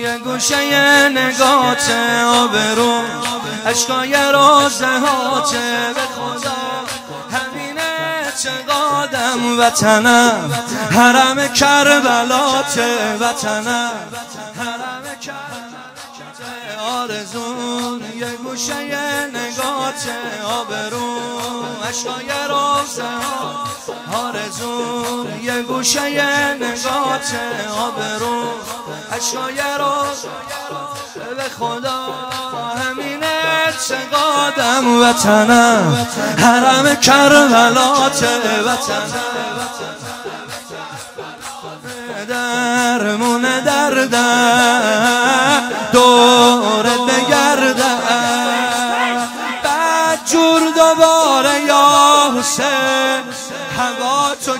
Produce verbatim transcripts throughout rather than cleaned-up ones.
یه گوشه نگات آبرو عشقای رازهات به خدا همینه چقادم وطنم حرم کربلات وطنم حرم کربلات آرزون یه گوشه نگات آبرو عشقای رازهات آرزون یه گوشه نگات آبرو عشقای رازهات به خدا همینه چقادم وطنم حرم کربلات وطنم درمون دردم دورت بگردم بعد جور دوباره یا حسین هوا تو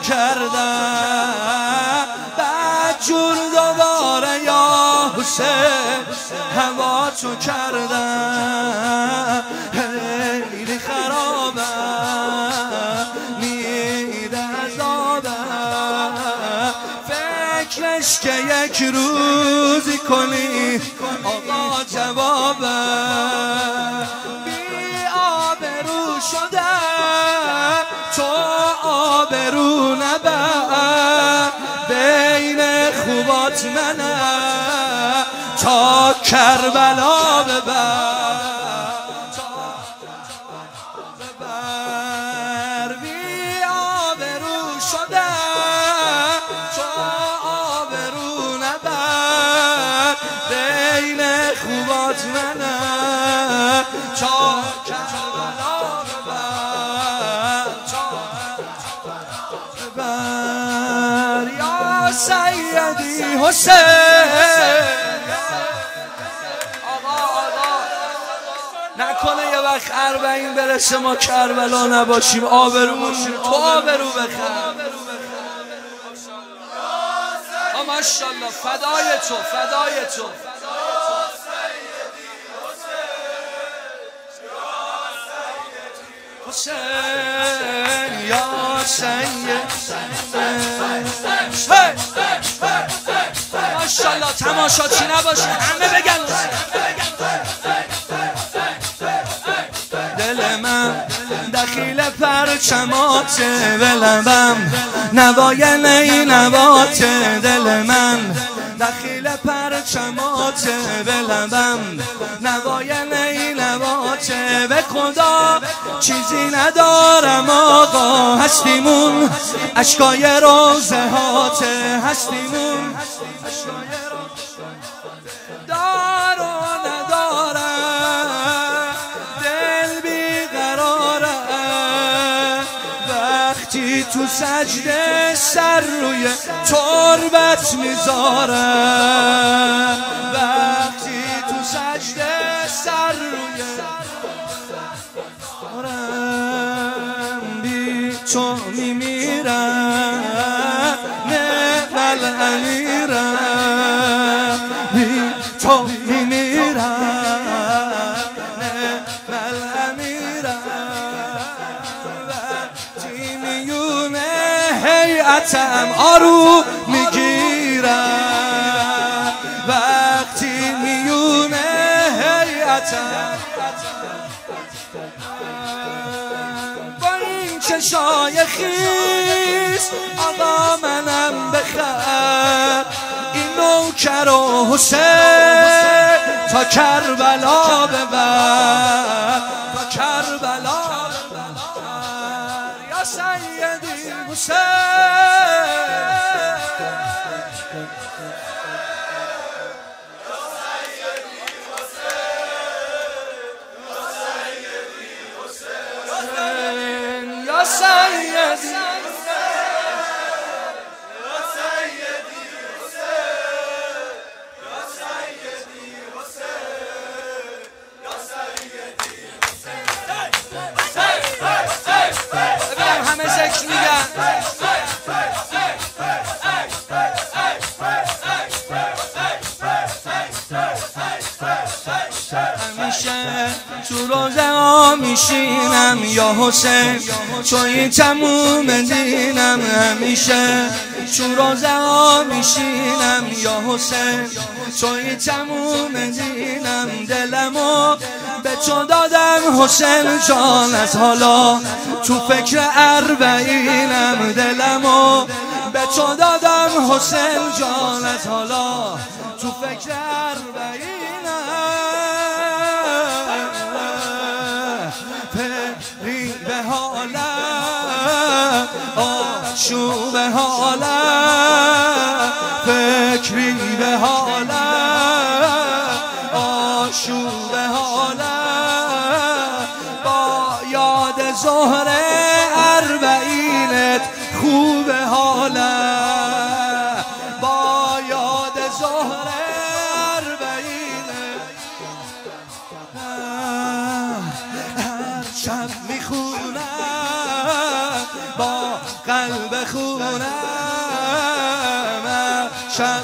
کردم بعد جور دوباره یا حسین هوا تو کردم خیلی خرابم میده عذابم فکرش که یک روزی کنی آقا جوابم بی آبرو شدم تو آبرو نبر بین خوبات منم تا کربلا ببر ببر بی آبرو شدم تو آبرو نبر بین خوبات منم تا کربلا ببر ببر یا سیدی حسین نکنه یه وقت اربعین برسه ما کربلا نباشیم آبرومون تو آبرو بخر ماشاءالله فدای تو فدای تو حسین یا سید ماشاءالله تماشاچی نباشه همه بگن دل من دخیل پرچمات به لبم نوای نی نوات دل من دخیل پرچمات به لبم نوای نی نوات به خدا چیزی ندارم آقا هستیمون اشکای روزهات هستیمون دار و ندارم دل بیقراره وقتی تو سجده سر روی تربت میذارم وقتی تو سجده سر روی بی تو میمیرم نعم الامیرم بی تو میمیرم نعم الامیرم وقتی میونه هیئتم آروم میگیرم وقتی میونه هیئتم چشای خیس آقا منم بخر این نوکر و حسین تا کربلا ببر تا کربلا ببر یا سیدی حسین یا سیدی ببینم همه ذکر میگن همیشه تو روزه ها میشینم یا حسین توی تموم دینم همیشه تو روزه ها میشینم یا حسین، توی تموم دینم، دلمو به تو دادم حسین جان، از حالا تو فکر اربعینم، دلمو به تو دادم حسین جان، از حالا تو فکر اربعینم. فکری به حالم، آشوب حالم، فکری به حالم، آشوب حالم، با یاد ظهر اربعینت خوب حالم، با یاد ظهر اربعینت هر شب میخونم با قلب خونم، هر شب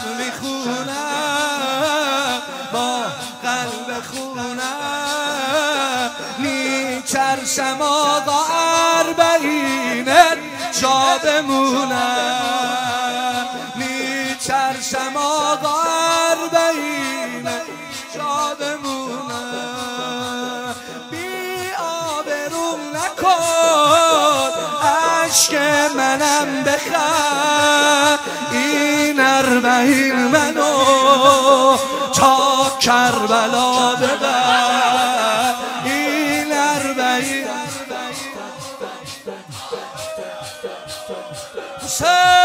میخونم با قلب خونم، میترسم آقا اربعینت جا بمونم، میترسم آقا اربعینت جا بمونم. بی آبروم نکن عشق منم بخر، این اربعین منو تا کربلا ببر، این اربعین حسین